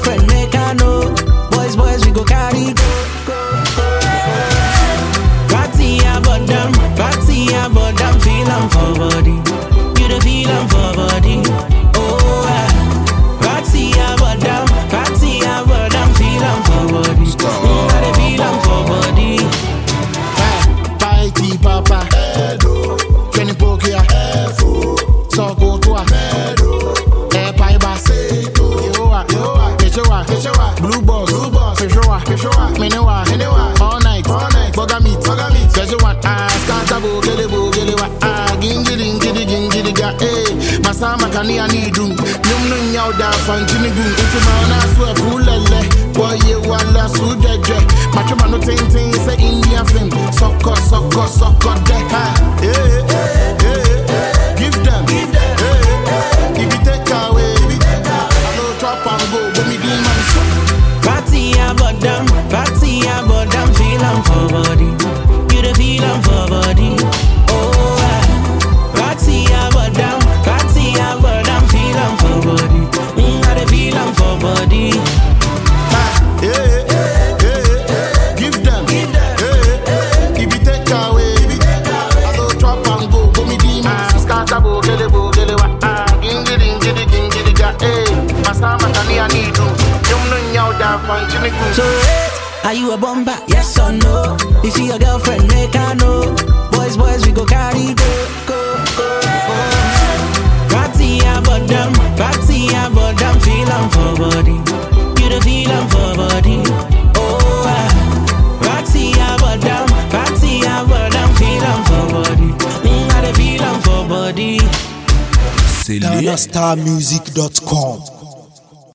girlfriend, make I know. Boys, we go carry go. Party about them, feel I'm for body. You the feel I'm for body. Oh, party about them, feel I'm for body. I the feel I'm for body. Party papa, Kenny Pokia, so go to a pie bass, blue balls, Menewa, all night, Boga meat, there's one, Scantabo, Gelewa, Gingidi, Masama Kania Nidu, Num Yauda, Fantinigu, into my swear, Pulele, boy, you wala Sudeje, Matrimano Ting, say Indian film, Soko, give them, if you take away, I'll drop and go, but me do money. Party about them, feel I'm for body. You the feel I'm for body. Oh, party about them, feel I'm for body. I the feel I'm for body. Give them, if you take away, I'll drop and go, but me do money. Scantabo, Gelewa, Gingidi, Masama Kania Nidu, So are you a bomber? Yes or no? If you a girlfriend, make I know. Boys, we go carry go. Party about them, feel I'm for body. You the feel I'm for body. Oh, party about them, feel I'm for body. I the feel I'm for body. C'est LiaStarMusic.com.